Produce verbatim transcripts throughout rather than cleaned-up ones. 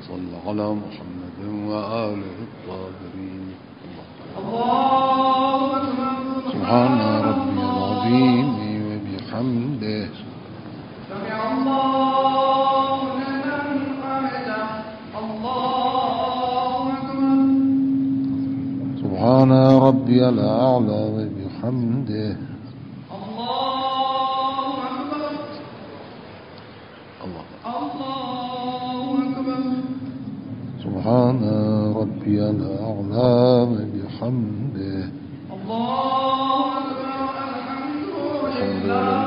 صل على محمد وآله الطاهرين. الله أكبر. سبحان ربي العظيم وبحمده. سمع الله لمن حمده. الله أكبر. سبحان ربي الأعلى وبحمده. الله أكبر. الله الله أكبر. سبحان ربي الأعلى وبحمده. الله أكبر. الحمد لله.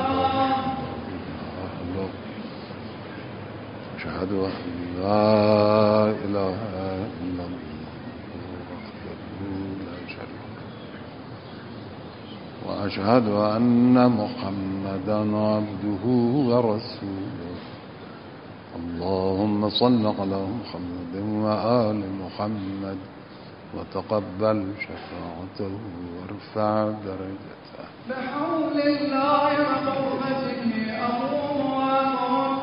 أشهد أن لا إله إلا الله وحده لا شريك له، وأشهد أن محمدا عبده ورسوله. اللهم صل على محمد وآل محمد وتقبل شفاعته وارفع درجته. بحول الله وقوته أقوم وأقوم.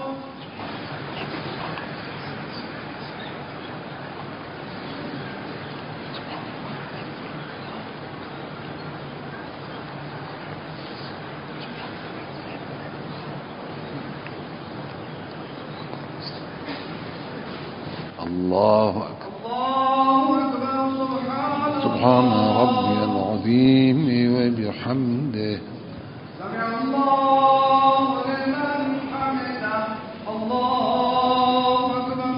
الله أكبر. الله أكبر. سبحان ربي العظيم وبحمده. سمع الله لمن حمده. الله أكبر.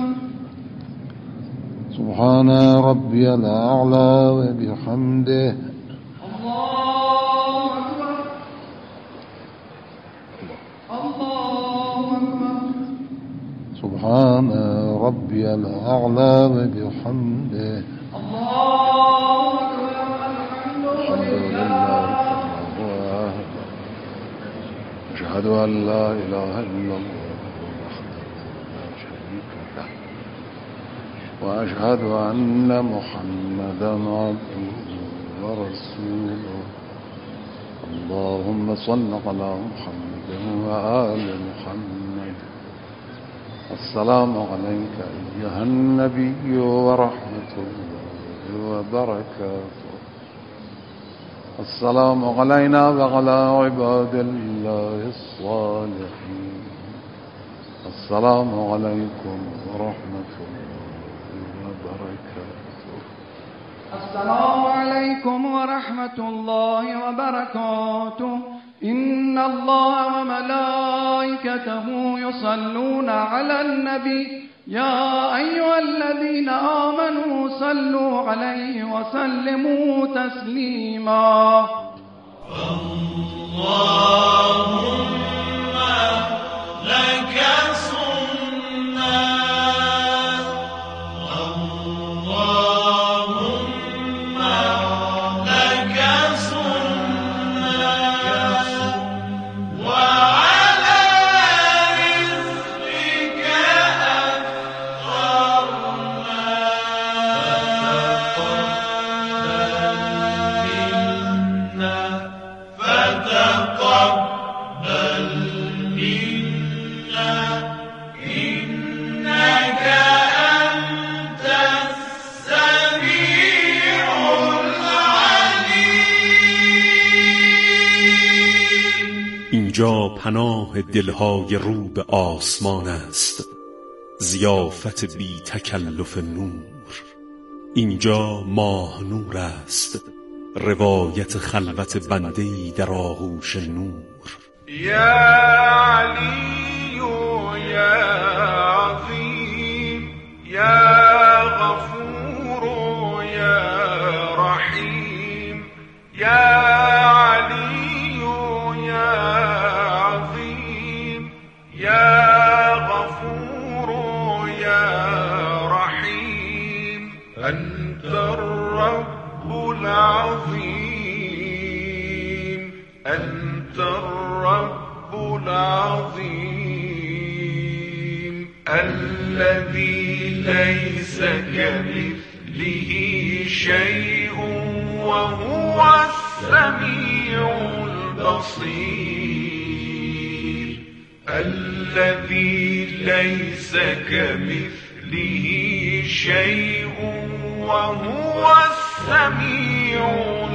سبحان ربي الأعلى وبحمده. الله أكبر. الله أكبر. سبحان ربي الأعلى وبحمده. الله أكبر. الحمد لله. أشهد أن لا إله إلا الله وحده لا شريك له، وأشهد أن محمدا عبده ورسوله. اللهم صل على محمد وآل محمد. السلام عليك أيها النبي ورحمة الله وبركاته. السلام علينا وعلى عباد الله الصالحين. السلام عليكم ورحمة الله وبركاته. السلام عليكم ورحمة الله وبركاته. إن الله وملائكته يصلون على النبي يا أيها الذين آمنوا صلوا عليه وسلموا تسليما. اللهم لك صمنا. اللهم لك صمنا وعلى رزقك أفطرنا. فتقبل منا إنك أنت السميع العليم. اینجا پناه دلهای رو به آسمان است، ضیافت بی تکلف نور. اینجا ماه نور است، روایت خلوت بنده‌ای در آغوش نور. یا علی یا عظیم یا غفور یا رحیم. یا علی یا عظیم یا غفور یا رحیم. أنت الرب العظيم. أنت الرب العظيم الذي ليس كمثله شيء وهو السميع البصير. الذي ليس كمثله كمثله شيء وهو السميع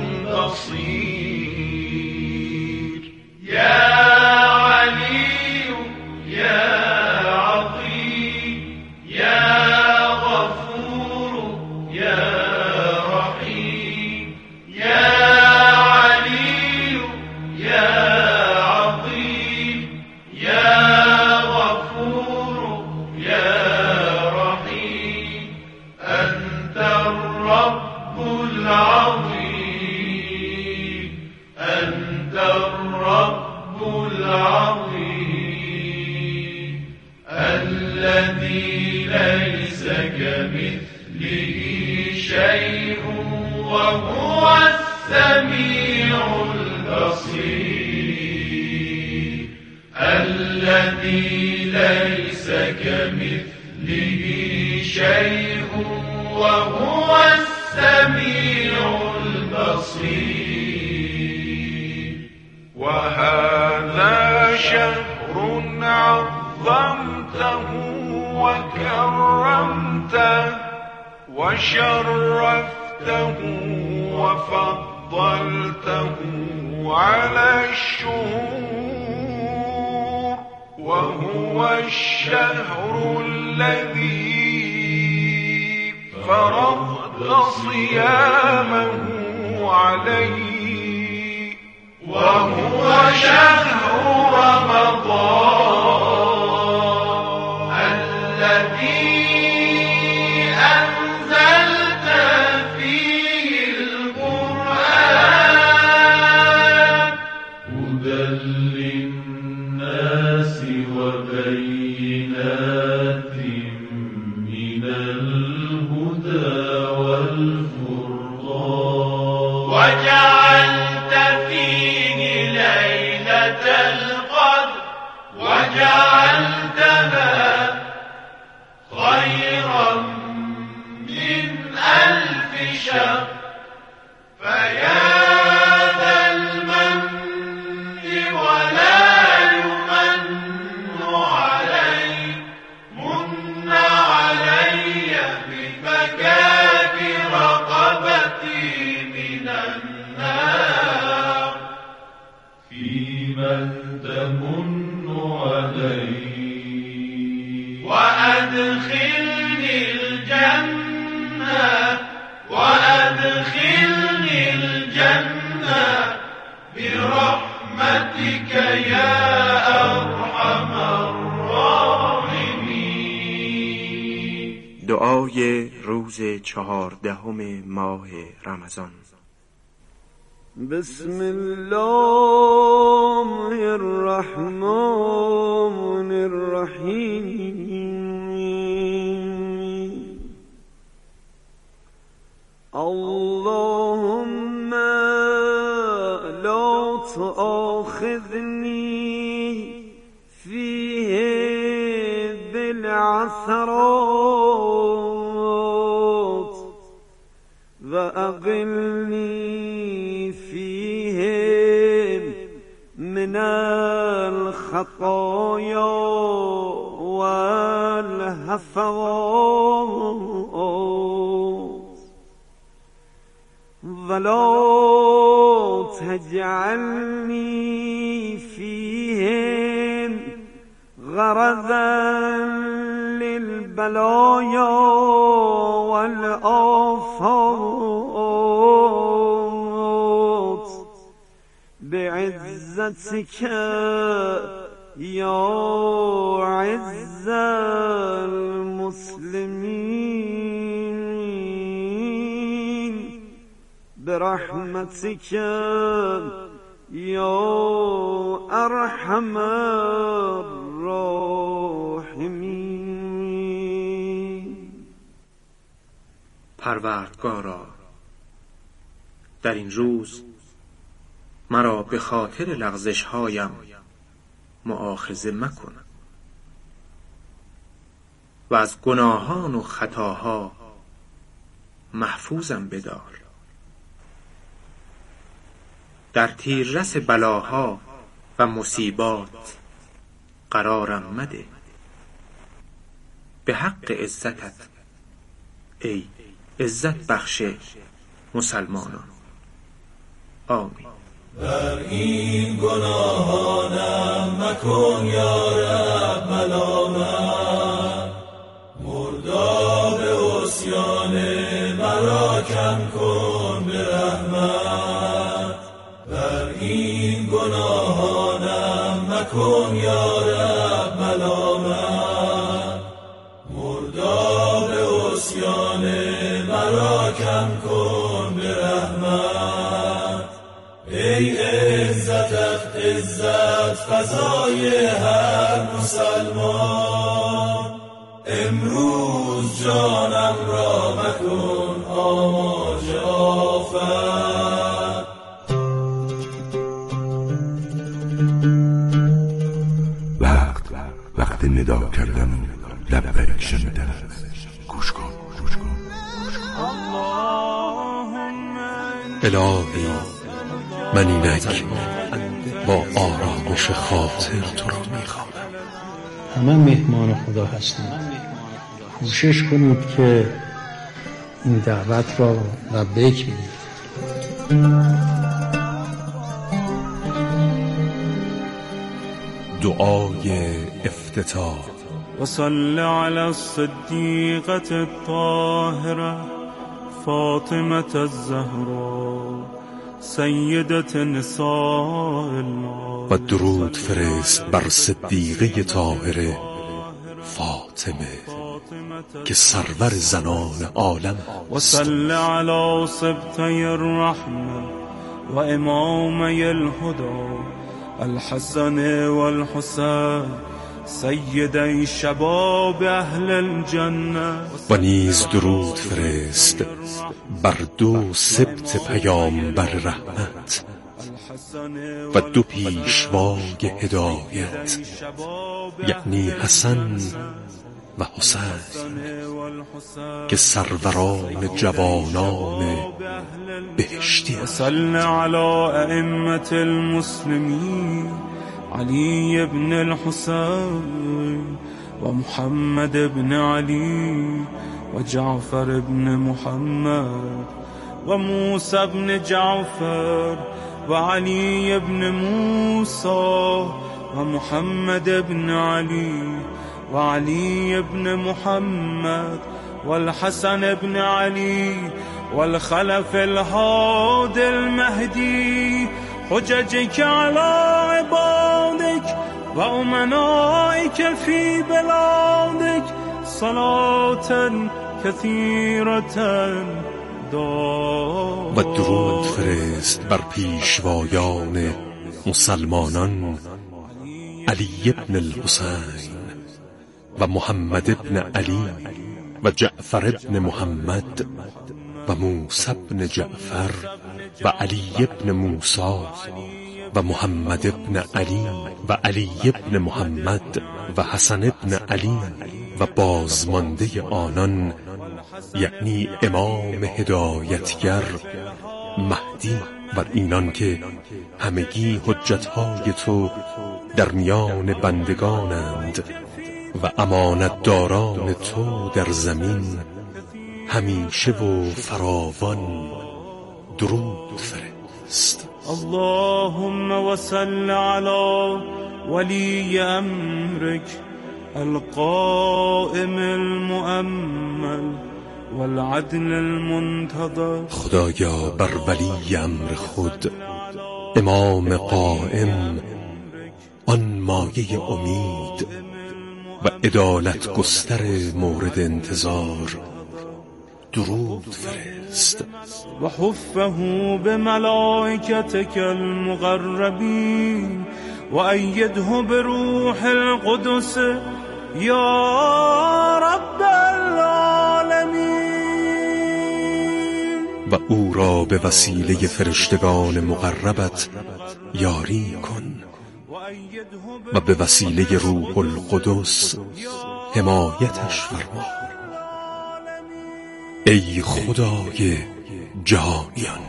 البصير. يا علي يا عظيم يا غفور يا رحيم. يا علي يا عظيم يا غفور يا رحيم. أنت الرب العظيم أنت الرب العظيم الذي ليس كمثله شيء وهو السميع البصير. الذي ليس كمثله شيء وهو السميع البصير. وهذا شهر عظمته وكرمته وشرفته وفضلته على الشهور. وهو الشهر الذي فرضت صيامه عليه. وهو شهر رمضان الذي أنزلت فيه القرآن هدى للناس وبينات من الهدى والفرقان. وجعلت فيه ليلة القدر وجعلتها خيرا من ألف شهر. فيا ذا المن ولا يمن علي من علي بفكاك رقبتي من النار. في من تمن علي وأدخلني الجنة وأدخلني الجنة برحمتك يا أرحم الراحمين. دعای روز چهاردهم ماه رمضان. بسم الله الرحمن الرحیم. اللهم لا تؤاخذني فيه بالعثرات وأقلني فيه من الخطايا والهفوات ولا تجعلني فيهم غرضا للبلايا والآفات بعزتك يا عز المسلمين برحمتك يا أرحم الراحمين. پروردگارا، در این روز مرا به خاطر لغزش هایم مؤاخذه مکن و از گناهان و خطاها محفوظم بدار. در تیررس بلاها و مصیبات قرارم مده. به حق عزتت ای عزت بخش مسلمانان. آمین. بر این گناهانم مکن یا رب ملامت، مرداب عصیان مرا کم کن به رحمت. بر این گناهانم مکن یا رب ملامت، مرداب عصیان مرا کم کن به رحمت. ای عزتت عزت فضای هر مسلمان، امروز جانم را مکن آماج آفت. وقت وقت ندا کردن و لبیک شنیدن. گوش کن گوش کن. الهی من اینک با آرامش خاطر تو را میخوانم. همه مهمان خدا هستیم. کوشش کنید که این دعوت را لبیک بگید. دعای افتتاح. وصل على الصديقة الطاهرة فاطمة الزهراء سیدة نساء الله. و درود فرست بر صدیقه طاهره فاطمه که سرور زنان عالم است. و صل علی سبطی الرحمه و امامی الهدى الحسن والحسین سیدی شباب اهل الجنه. و نیز درود فرست بر دو سبط پیامبر رحمت و دو پیشوای هدایت، یعنی حسن و حسین که سروران جوانان بهشتی هستند. صل علی ائمة المسلمین علی ابن الحسین و محمد ابن علی و جعفر ابن محمد و موسی ابن جعفر و علی ابن موسی و محمد ابن علی و علی ابن محمد و الحسن ابن علی و الخلف الهادي المهدي حججك على عبادك و امنائك في بلادك صلاة كثيرة دار. و درود فرست بر پیشوایان مسلمانان علی ابن الحسین و محمد ابن علی و جعفر ابن محمد و موسی ابن جعفر و علی ابن موسی و محمد ابن علی و علی ابن محمد و حسن ابن علی و بازمانده آنان، یعنی امام هدایتگر مهدی، بر اینان که همگی حجتهای تو در میان بندگانند و امانتداران تو در زمین همیشه و فراوان درود فرست. اللهم وصل على ولي امرك القائم المؤمل والعدل المنتظر. خدایا بر ولی امر خود امام قائم، آن مایه امید و عدالت گستر مورد انتظار درود فرست. و حفه بملائکتك المقربین و ایده بروح القدس یا رب العالمین. و او را به وسیله فرشتگان مقربت یاری کن و به وسیله روح القدس حمایتش فرما. ای خدای جهانیان.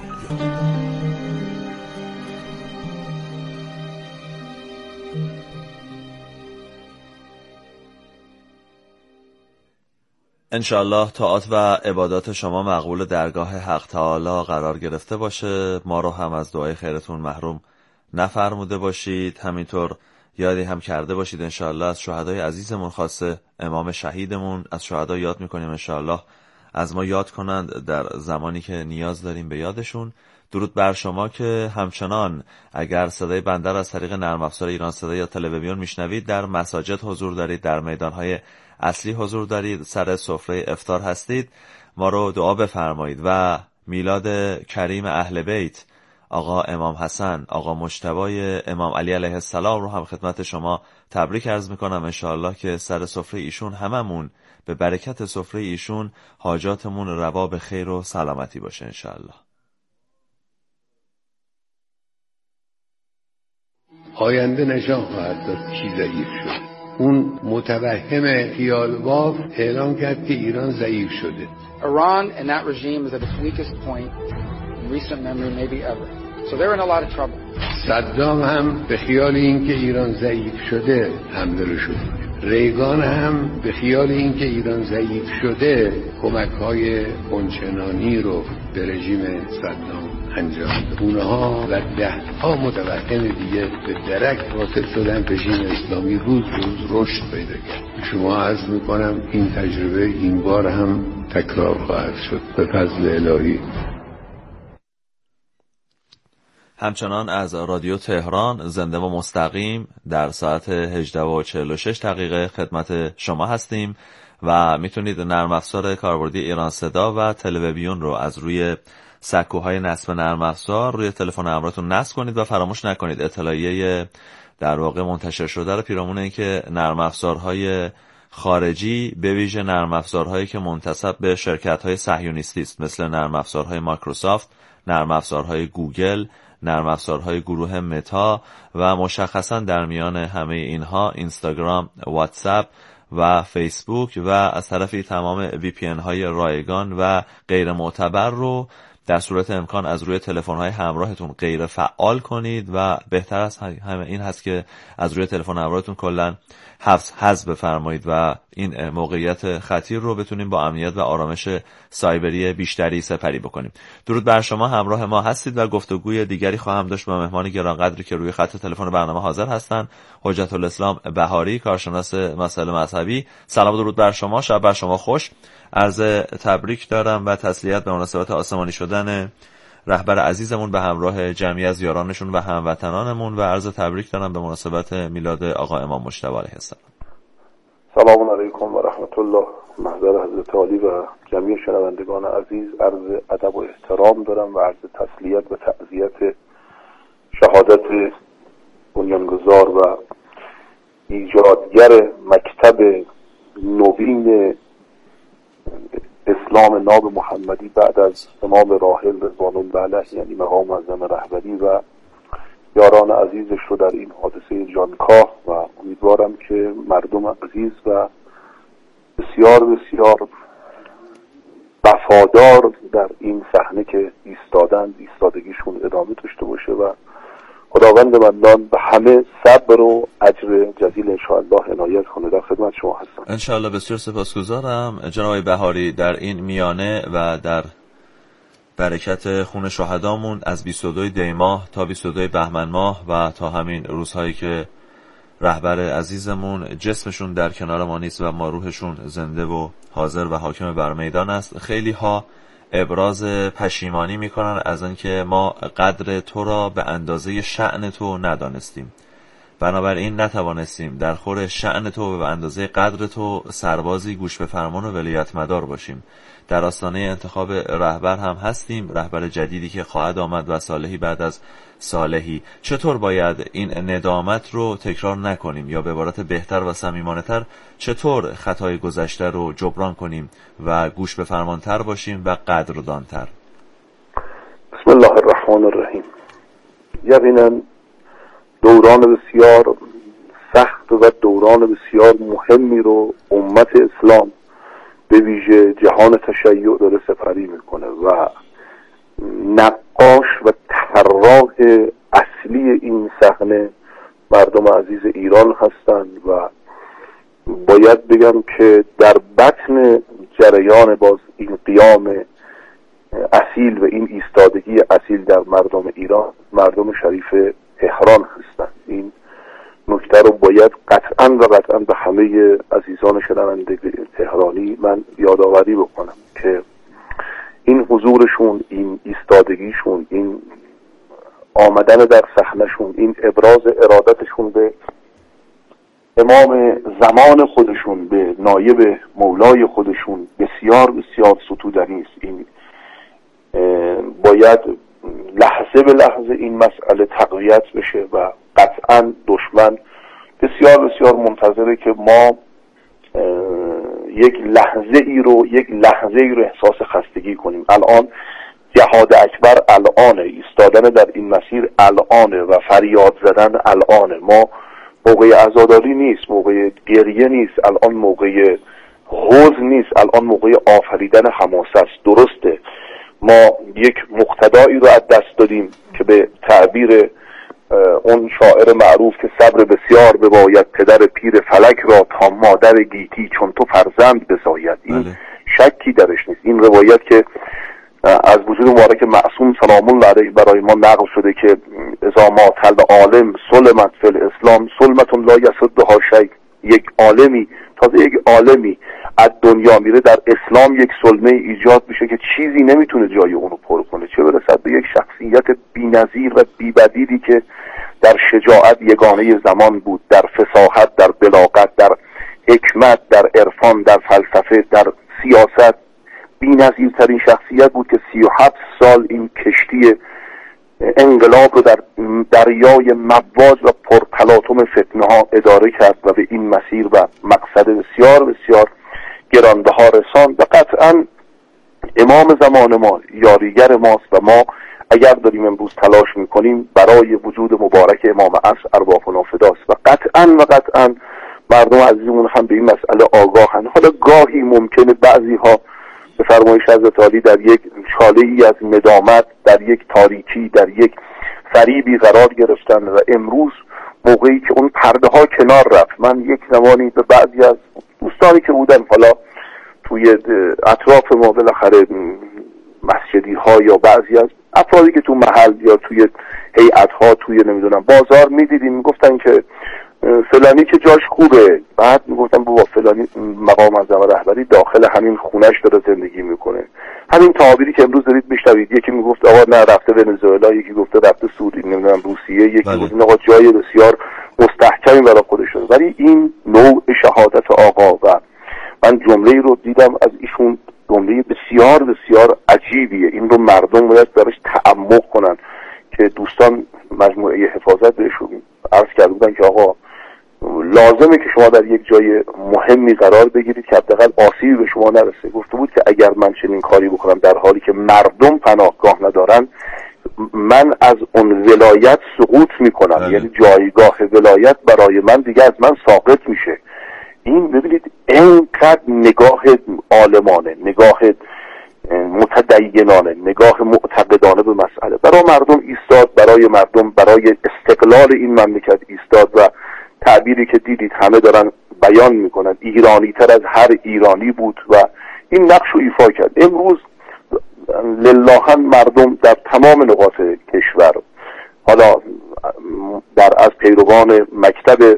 انشاءالله طاعات و عبادات شما مقبول درگاه حق تعالی قرار گرفته باشه. ما رو هم از دعای خیرتون محروم نفرموده باشید. همینطور یادی هم کرده باشید انشاءالله از شهدای عزیزمون، خاصه امام شهیدمون، از شهدا یاد میکنیم انشاءالله از ما یاد کنند در زمانی که نیاز داریم به یادشون. درود بر شما که همچنان اگر صدای بنده را از طریق نرم افزار ایران صدا یا تلویزیون میشنوید، در مساجد حضور دارید، در میدانهای اصلی حضور دارید، سر سفره افطار هستید، ما رو دعا بفرمایید و میلاد کریم اهل بیت آقا امام حسن، آقا مجتبی امام علی علیه السلام رو هم خدمت شما تبریک عرض میکنم. انشاءالله که سر سفره ایشون هممون به برکت سفره ایشون حاجاتمون روا به خیر و سلامتی باشه انشاءالله. آینده نشان خواهد داد کی ضعیف شد. اون متوهم خیالباف اعلام کرد که ایران ضعیف شده. Iran and that regime is at its weakest point in recent memory, maybe ever. So they're in a lot of trouble. صدام هم به خیال این که ایران ضعیف شده حمله رو شروع کرد. ریگان هم به خیال این که ایران ضعیف شده کمک‌های اونچنانی رو به رژیم صدام انجام داد. اونها و ده‌ها متوهم دیگه به درک واصل شدن. رژیم اسلامی روز روز رشد پیدا کرد. شما عرض میکنم این تجربه این بار هم تکرار خواهد شد به فضل الهی. همچنان از رادیو تهران زنده و مستقیم در ساعت هجده و چهل و شش دقیقه خدمت شما هستیم و میتونید نرم افزار کاربردی ایران صدا و تلویزیون رو از روی سکوهای نصب نرم افزار روی تلفن همراهتون نصب کنید و فراموش نکنید اطلاعیه در واقع منتشر شده رو پیرامون اینکه نرم افزارهای خارجی به ویژه نرم افزارهایی که منتسب به شرکت‌های صهیونیستی است مثل نرم افزارهای مایکروسافت، نرم افزارهای گوگل، نرم افزارهای گروه متا و مشخصا در میان همه اینها اینستاگرام، واتساپ و فیسبوک و از طرفی تمام وی پی ان های رایگان و غیر معتبر رو در صورت امکان از روی تلفن های همراهتون غیر فعال کنید و بهتر از همه این هست که از روی تلفن همراهتون کلا حفظ حذف بفرمایید و این موقعیت خطیر رو بتونیم با امنیت و آرامش سایبری بیشتری سپری بکنیم. درود بر شما، همراه ما هستید و گفتگوی دیگری خواهم داشت با مهمان گرانقدری که روی خط تلفن برنامه حاضر هستند. حجت الاسلام بهاری، کارشناس مسائل مذهبی. سلام و درود بر شما، شب بر شما خوش. عرض تبریک دارم و تسلیت به مناسبت آسمانی شدن رهبر عزیزمون به همراه جمعی از یارانشون و هموطنانمون و عرض تبریک دارم به مناسبت میلاد آقا امام مجتبی علیه السلام. سلام علیکم و رحمت الله. محضر حضرت عالی و جمعی شنوندگان عزیز عرض ادب و احترام دارم و عرض تسلیت و تعزیت شهادت بنیانگذار و ایجادگر مکتب نوین اسلام ناب محمدی بعد از امام راحل رضوان الله علیه، یعنی مقام معظم رهبری و یاران عزیزش رو در این حادثه جانکاه و امیدوارم که مردم عزیز و بسیار بسیار وفادار در این صحنه که ایستادند ایستادگیشون ادامه داشته باشه و خداوند منان به همه صبر و اجر جزیل انشاءالله عنایت کنه. در خدمت شما هستم. انشاءالله. بسیار سپاسگزارم جناب بهاری. در این میانه و در برکت خون شهدامون از بیست و دو دی ماه تا بیست و دو بهمن ماه و تا همین روزهایی که رهبر عزیزمون جسمشون در کنار ما نیست و ما روحشون زنده و حاضر و حاکم بر میدان است، خیلی ها ابراز پشیمانی میکنن از اینکه ما قدر تو را به اندازه شأن تو ندانستیم، بنابراین نتوانستیم در خور شأن تو و به اندازه قدر تو سربازی گوش به فرمان و ولایت مدار باشیم. در آستانه انتخاب رهبر هم هستیم، رهبر جدیدی که خواهد آمد و صالحی بعد از صالحی. چطور باید این ندامت رو تکرار نکنیم یا به عبارت بهتر و صمیمانه‌تر چطور خطای گذشته رو جبران کنیم و گوش به فرمانتر باشیم و قدردانتر؟ بسم الله الرحمن الرحیم. یقینا دوران بسیار سخت و دوران بسیار مهمی رو امت اسلام به ویژه جهان تشیع داره سپری میکنه و نقاش و طراح اصلی این صحنه مردم عزیز ایران هستند و باید بگم که در بطن جریان باز این قیام اصیل و این ایستادگی اصیل در مردم ایران مردم شریف تهران هستند. این نکته رو باید قطعا و قطعا به همه عزیزان شنونده تهرانی من یادآوری بکنم که این حضورشون، این ایستادگیشون، این آمدن در صحنهشون، این ابراز ارادتشون به امام زمان خودشون، به نایب مولای خودشون بسیار بسیار ستودنی است. این باید لحظه به لحظه این مسئله تقویت بشه و قطعا دشمن بسیار بسیار منتظره که ما یک لحظه ای رو یک لحظه ای رو احساس خستگی کنیم. الان جهاد اکبر الانه، ایستادن در این مسیر الانه و فریاد زدن الانه. ما موقع عزاداری نیست، موقع گریه نیست، الان موقع حزن نیست، الان موقع آفریدن حماسه است. درسته ما یک مقتدایی رو از دست دادیم که به تعبیر اون شاعر معروف که صبر بسیار بباید پدر پیر فلک را تا مادر گیتی چون تو فرزند بزاید. این بله. شکی درش نیست. این روایت که از وجود مبارک معصوم سلام الله علیه برای ما نقل شده که اذا مات العالم سلمت فی الاسلام سلمة لا یصدها شیء. یک عالمی، تازه یک عالمی از دنیا میره در اسلام یک سلمه ایجاد میشه که چیزی نمیتونه جای اونو پر کنه، چه برسد به یک شخصیت بی‌نظیر و بی‌بدیلی که در شجاعت یگانه زمان بود، در فصاحت، در بلاغت، در حکمت، در عرفان، در فلسفه، در سیاست بی‌نظیرترین شخصیت بود که سی و هفت سال این کشتی انقلاب رو در دریای مواج و پرتلاطم فتنه ها اداره کرد و به این مسیر و مقصد بسیار بسیار گرانبها رساند و قطعا امام زمان ما یاریگر ماست و ما اگر داریم امروز تلاش میکنیم برای وجود مبارک امام عصر ارواحنا فداست و قطعا و قطعا مردم عزیزمون هم به این مسئله آگاهن. حالا گاهی ممکنه بعضی ها به فرمایش حضرت عالی در یک چاله ای از ندامت، در یک تاریکی، در یک فریبی قرار گرفتن و امروز موقعی که اون پرده ها کنار رفت، من یک زمانی به بعضی از دوستانی که بودن حالا توی اطراف ما بالاخره مسجدی ها یا بعضی از افرادی که تو محل یا توی هیئت ها توی نمیدونم بازار میدیدیم میگفتن که فلانی که جاش خوبه، بعد میگفتن بابا فلانی مقام معظم رهبری داخل همین خونش داره زندگی میکنه. همین تعابیری که امروز دارید میشنوید، یکی میگفت آقا نه رفته ونزوئلا، یکی گفته رفته سوریه، نمیدونم روسیه، یکی گفت آقا جای بسیار مستحکمی برای خودش داره. ولی این نوع شهادت آقا و من جمله‌ای رو دیدم از ایشون، جمله بسیار بسیار عجیبیه. این رو مردم باید درش تعمق کنن که دوستان مجموعه حفاظت بهشون عرض کرده بودن که آقا لازمه که شما در یک جای مهمی قرار بگیرید که حداقل آسیبی به شما نرسه. گفته بود که اگر من چنین کاری بکنم در حالی که مردم پناهگاه ندارن، من از اون ولایت سقوط میکنم، یعنی جایگاه ولایت برای من دیگه از من ساقط میشه. این ببینید اینقدر نگاه عالمانه، نگاه متدینانه، نگاه معتقدانه به مسئله برای مردم ایستاد، برای مردم برای استقلال این مملکت ایستاد و تعبیری که دیدید همه دارن بیان میکنن ایرانی تر از هر ایرانی بود و این نقش رو ایفا کرد. امروز لله مردم در تمام نقاط کشور، حالا در از پیروان مکتب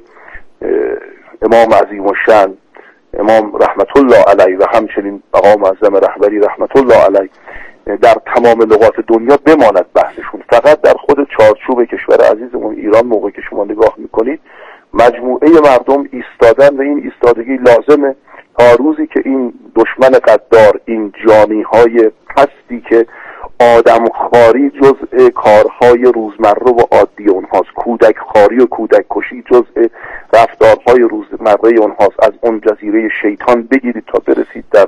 امام عظیم الشأن امام رحمت الله علیه و همچنین آقا معظم رهبری رحمت الله علیه در تمام نقاط دنیا بماند بحثشون. فقط در خود چارچوب کشور عزیزمون ایران موقعی که شما نگاه میکنید مجموعه مردم ایستادن و این ایستادگی لازمه تا روزی که این دشمن قدار، این جانی های پستی که آدم خواری جزء کارهای روزمره و عادی اونهاست، کودک خواری و کودک کشی جزء رفتارهای روزمره اونهاست، از اون جزیره شیطان بگیرید تا برسید در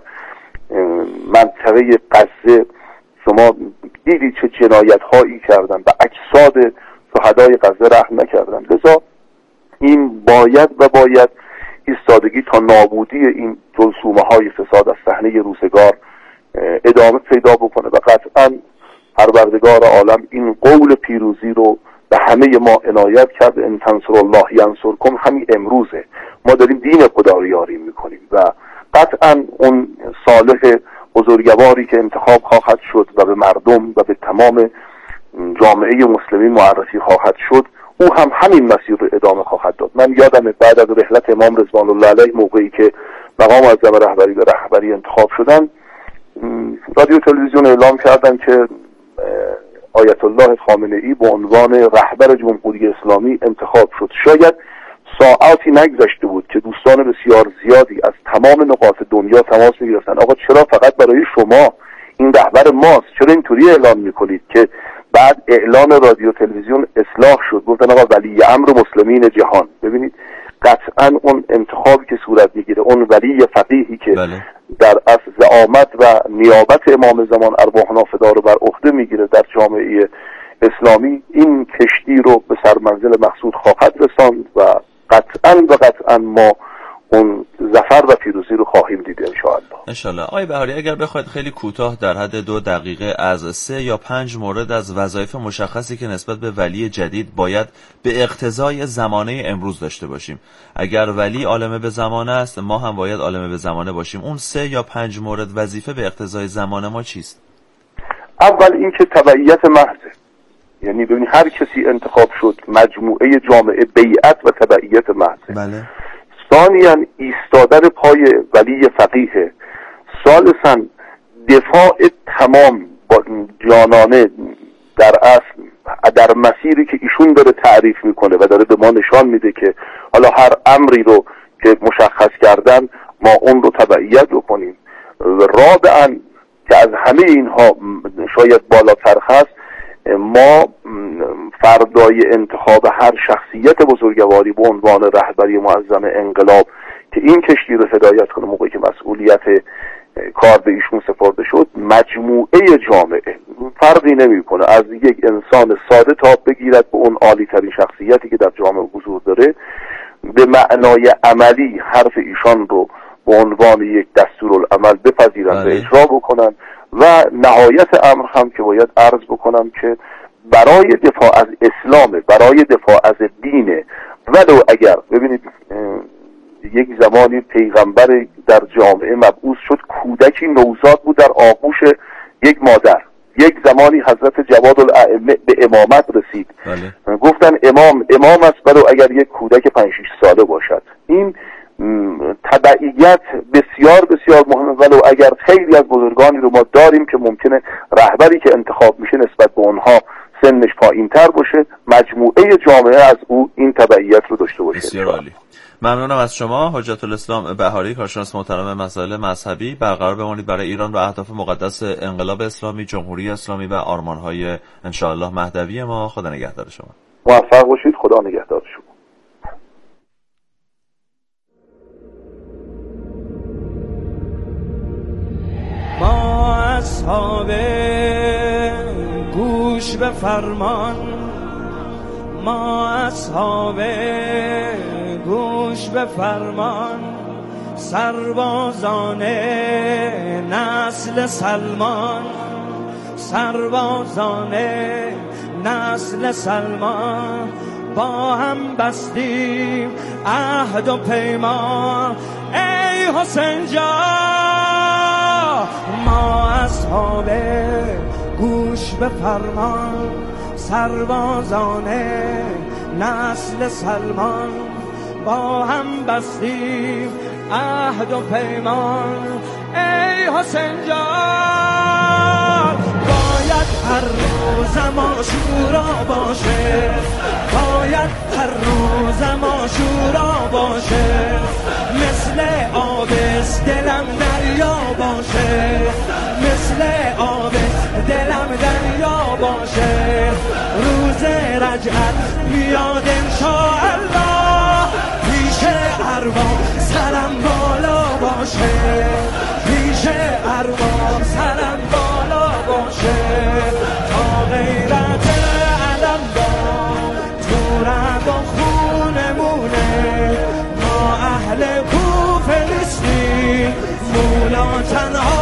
منطقه غزه. شما دیدید چه جنایت هایی کردن و اجساد شهدای غزه رحم نکردن. لذا این باید و باید ایستادگی تا نابودی این جرثومه های فساد از صحنه روزگار ادامه پیدا بکنه و قطعا پروردگار عالم این قول پیروزی رو به همه ما عنایت کرد. ان تنصروا الله ینصرکم همین امروزه ما داریم دین خدا رو یاری میکنیم و قطعا اون صالح بزرگواری که انتخاب خواهد شد و به مردم و به تمام جامعه مسلمین معرفی خواهد شد، او هم همین مسیر رو ادامه خواهد داد. من یادم بعد از رحلت امام رضوان الله علیه، موقعی که مقام معظم رهبری به رهبری انتخاب شدن، رادیو تلویزیون اعلام کردن که آیت الله خامنه ای به عنوان رهبر جمهوری اسلامی انتخاب شد. شاید ساعاتی نگذشته بود که دوستان بسیار زیادی از تمام نقاط دنیا تماس می‌گرفتن، آقا چرا فقط برای شما این رهبر ماست، چرا اینطوری اعلام میکنید؟ که بعد اعلان رادیو تلویزیون اصلاح شد، گفتن آقا ولی امر مسلمین جهان. ببینید قطعا اون انتخابی که صورت میگیره، اون ولی فقیهی که بله. در اصل زعامت و نیابت امام زمان ارواح نافدا رو بر عهده میگیره در جامعه اسلامی، این کشتی رو به سرمنزل مقصود خواهد رساند و قطعا و قطعا ما اون ظفر و پیروزی رو خواهیم دید انشاءالله. انشاءالله. آقای بهاری، اگر بخواید خیلی کوتاه در حد دو دقیقه از سه یا پنج مورد از وظایف مشخصی که نسبت به ولی جدید باید به اقتضای زمانه امروز داشته باشیم، اگر ولی عالمه به زمانه است ما هم باید عالمه به زمانه باشیم، اون سه یا پنج مورد وظیفه به اقتضای زمانه ما چیست؟ اول اینکه تبعیت محضه، یعنی ببینید هر کسی انتخاب شد مجموعه جامعه بیعت و تبعیت محضه. بله. ثانیاً ایستادن پای ولی فقیه. ثالثاً دفاع تمام جانانه در اصل در مسیری که ایشون داره تعریف میکنه و داره به ما نشان میده که حالا هر امری رو که مشخص کردن ما اون رو تبعیت بکنیم. رابعاً که از همه اینها شاید بالاتر هست، ما فردای انتخاب هر شخصیت بزرگواری به عنوان رهبری معظم انقلاب که این کشتی رو هدایت کنه، موقعی که مسئولیت کار به ایشون سپرده شد، مجموعه جامعه فرقی نمیکنه، از یک انسان ساده تا بگیرد به اون عالی ترین شخصیتی که در جامعه حضور داره، به معنای عملی حرف ایشان رو به عنوان یک دستورالعمل بپذیرند و اجرا بکنن. و نهایت امر هم که باید عرض بکنم که برای دفاع از اسلام، برای دفاع از دینه، ولو اگر ببینید یک زمانی پیغمبر در جامعه مبعوث شد، کودکی نوزاد بود در آغوش یک مادر، یک زمانی حضرت جواد الائمه به امامت رسید. بله. گفتن امام امام است ولو اگر یک کودک پنج شش ساله باشد. این تبعیت بسیار بسیار مهمه، ولو اگر خیلی از بزرگانی رو ما داریم که ممکنه رهبری که انتخاب میشه نسبت به اونها سنش پایین تر باشه، مجموعه جامعه از او این تبعیت رو داشته باشه. بسیار عالی. ممنونم از شما حجت الاسلام بهاری، کارشناس محترم مسائل مذهبی. برقرار بمانید برای ایران و اهداف مقدس انقلاب اسلامی، جمهوری اسلامی و آرمان‌های انشاءالله مهدوی ما. خدا نگهدار شما. موفق باشید. خدا نگهدار شما. ما اصحاب گوش به فرمان، ما اصحاب گوش به فرمان، سربازان نسل سلمان، سربازان نسل سلمان، با هم بستیم عهد و پیمان. ای حسین جان، ما اصحاب گوش به فرمان، سربازان نسل سلمان، با هم بستیم عهد و پیمان. ای حسین جان، باید هر روز ما شورا باشه، باید هر روز ما شورا باشه، مثل آبست دلم دریا باشه، مثل آبست دلم دریا باشه. روز رجعت میاد انشاءالله، پیش ارواح سرم بالا باشه، پیش ارواح سرم بالا باشه. تا غیرت علم با تو رگ و خونمونه، ما اهل کوفه نیستیم، مولا تنها